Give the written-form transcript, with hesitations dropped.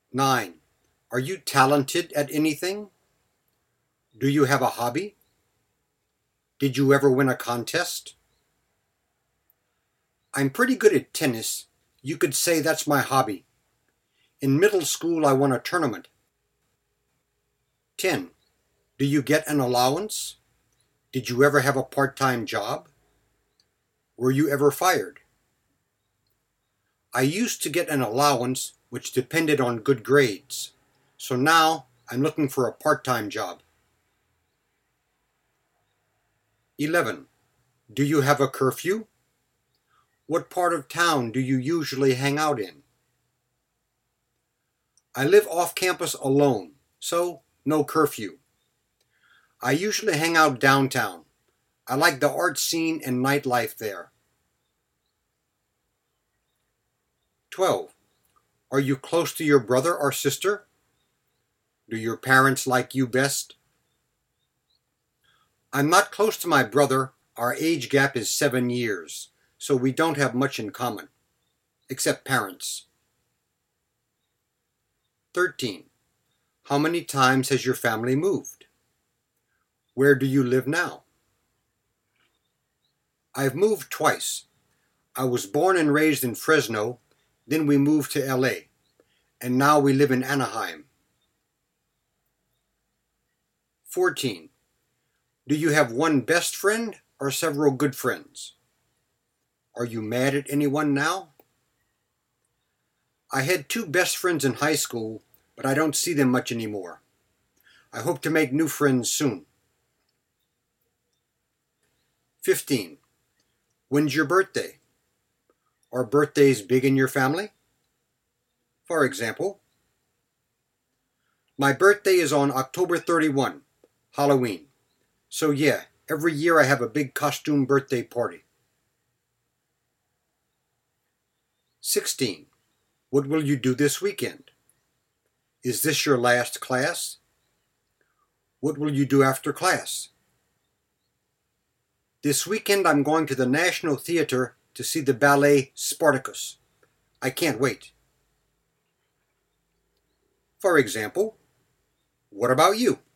9. Are you talented at anything? Do you have a hobby? Did you ever win a contest? I'm pretty good at tennis. You could say that's my hobby. In middle school, I won a tournament. 10. Do you get an allowance? Did you ever have a part-time job? Were you ever fired? I used to get an allowance which depended on good grades. So now I'm looking for a part-time job. 11. Do you have a curfew? What part of town do you usually hang out in? I live off campus alone, so no curfew. I usually hang out downtown. I like the art scene and nightlife there. 12. Are you close to your brother or sister? Do your parents like you best? I'm not close to my brother. Our age gap is 7 years, so we don't have much in common, except parents. 13. How many times has your family moved? Where do you live now? I've moved twice. I was born and raised in Fresno, then we moved to LA, and now we live in Anaheim. 14. Do you have one best friend or several good friends? Are you mad at anyone now? I had 2 best friends in high school, but I don't see them much anymore. I hope to make new friends soon. 15. When's your birthday? Are birthdays big in your family? For example, my birthday is on October 31, Halloween. So yeah, every year I have a big costume birthday party. 16. What will you do this weekend? Is this your last class? What will you do after class? This weekend I'm going to the National Theater to see the ballet Spartacus. I can't wait. For example, what about you?